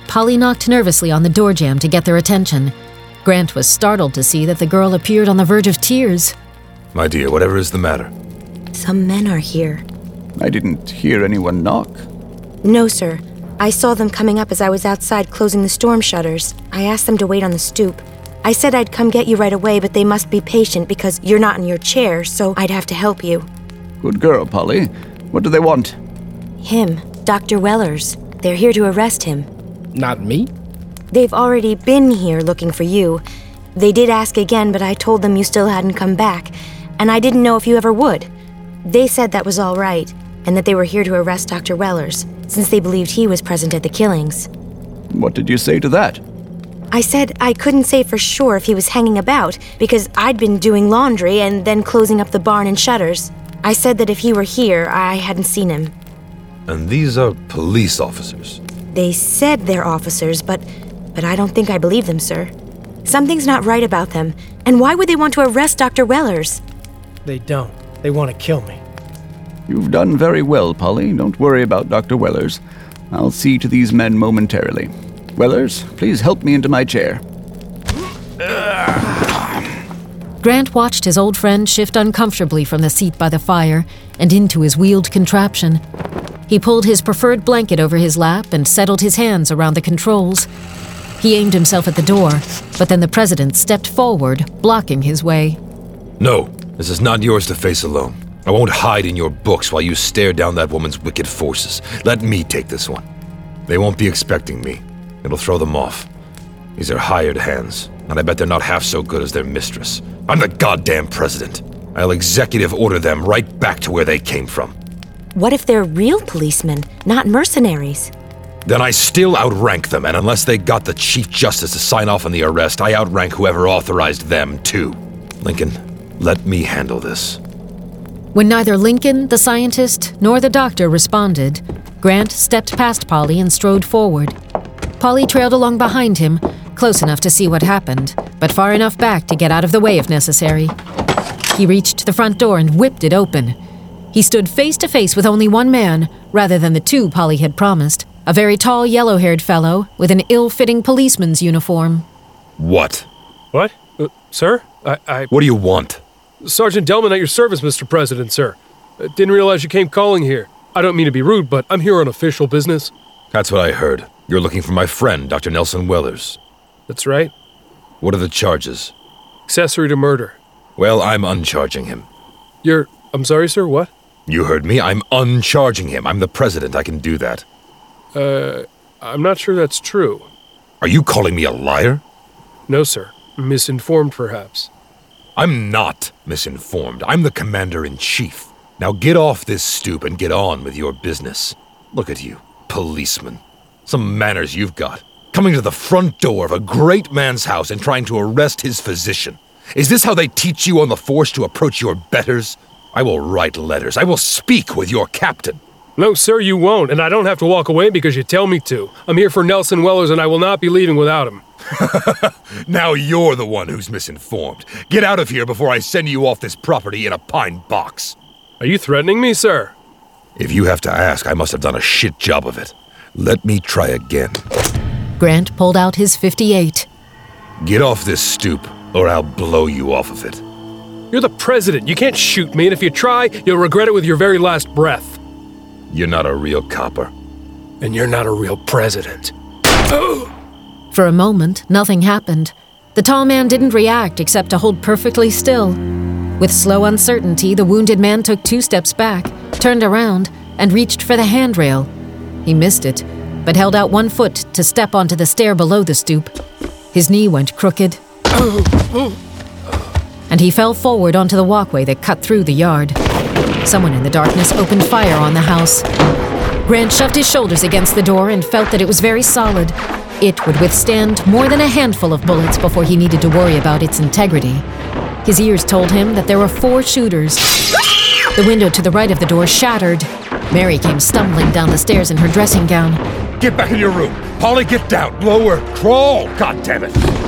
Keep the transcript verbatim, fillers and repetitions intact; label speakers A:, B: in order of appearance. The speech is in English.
A: Polly knocked nervously on the door jamb to get their attention. Grant was startled to see that the girl appeared on the verge of tears.
B: My dear, whatever is the matter?
C: Some men are here.
D: I didn't hear anyone knock.
C: No, sir. I saw them coming up as I was outside closing the storm shutters. I asked them to wait on the stoop. I said I'd come get you right away, but they must be patient because you're not in your chair, so I'd have to help you.
D: Good girl, Polly. What do they want?
C: Him, Doctor Wellers. They're here to arrest him.
E: Not me?
C: They've already been here looking for you. They did ask again, but I told them you still hadn't come back, and I didn't know if you ever would. They said that was all right, and that they were here to arrest Doctor Wellers, since they believed he was present at the killings.
D: What did you say to that?
C: I said I couldn't say for sure if he was hanging about, because I'd been doing laundry and then closing up the barn and shutters. I said that if he were here, I hadn't seen him.
B: And these are police officers.
C: They said they're officers, but but I don't think I believe them, sir. Something's not right about them, and why would they want to arrest Doctor Wellers?
E: They don't. They want to kill me.
D: You've done very well, Polly. Don't worry about Doctor Wellers. I'll see to these men momentarily. Wellers, please help me into my chair.
A: Grant watched his old friend shift uncomfortably from the seat by the fire and into his wheeled contraption. He pulled his preferred blanket over his lap and settled his hands around the controls. He aimed himself at the door, but then the president stepped forward, blocking his way.
B: No, this is not yours to face alone. I won't hide in your books while you stare down that woman's wicked forces. Let me take this one. They won't be expecting me. It'll throw them off. These are hired hands, and I bet they're not half so good as their mistress. I'm the goddamn president. I'll executive order them right back to where they came from.
C: What if they're real policemen, not mercenaries?
B: Then I still outrank them, and unless they got the Chief Justice to sign off on the arrest, I outrank whoever authorized them, too. Lincoln, let me handle this.
A: When neither Lincoln, the scientist, nor the doctor responded, Grant stepped past Polly and strode forward. Polly trailed along behind him, close enough to see what happened, but far enough back to get out of the way if necessary. He reached the front door and whipped it open. He stood face to face with only one man, rather than the two Polly had promised, a very tall, yellow-haired fellow with an ill-fitting policeman's uniform.
B: What?
F: What? Uh, sir? I, I...
B: What do you want?
F: Sergeant Delman at your service, Mister President, sir. Uh, didn't realize you came calling here. I don't mean to be rude, but I'm here on official business.
B: That's what I heard. You're looking for my friend, Doctor Nelson Wellers.
F: That's right.
B: What are the charges?
F: Accessory to murder.
B: Well, I'm uncharging him.
F: You're... I'm sorry, sir, what?
B: You heard me. I'm uncharging him. I'm the president. I can do that.
F: Uh, I'm not sure that's true.
B: Are you calling me a liar?
F: No, sir. Misinformed, perhaps.
B: I'm not misinformed. I'm the commander-in-chief. Now get off this stoop and get on with your business. Look at you, policeman. Some manners you've got. Coming to the front door of a great man's house and trying to arrest his physician. Is this how they teach you on the force to approach your betters? I will write letters. I will speak with your captain.
F: No, sir, you won't, and I don't have to walk away because you tell me to. I'm here for Nelson Wellers, and I will not be leaving without him.
B: Now you're the one who's misinformed. Get out of here before I send you off this property in a pine box.
F: Are you threatening me, sir?
B: If you have to ask, I must have done a shit job of it. Let me try again.
A: Grant pulled out his fifty-eight.
B: Get off this stoop, or I'll blow you off of it.
F: You're the president. You can't shoot me, and if you try, you'll regret it with your very last breath.
B: You're not a real copper.
F: And you're not a real president.
A: For a moment, nothing happened. The tall man didn't react except to hold perfectly still. With slow uncertainty, the wounded man took two steps back, turned around, and reached for the handrail. He missed it, but held out one foot to step onto the stair below the stoop. His knee went crooked, and he fell forward onto the walkway that cut through the yard. Someone in the darkness opened fire on the house. Grant shoved his shoulders against the door and felt that it was very solid. It would withstand more than a handful of bullets before he needed to worry about its integrity. His ears told him that there were four shooters. The window to the right of the door shattered. Mary came stumbling down the stairs in her dressing gown.
B: Get back in your room. Polly, get down. Lower. Crawl. God damn it.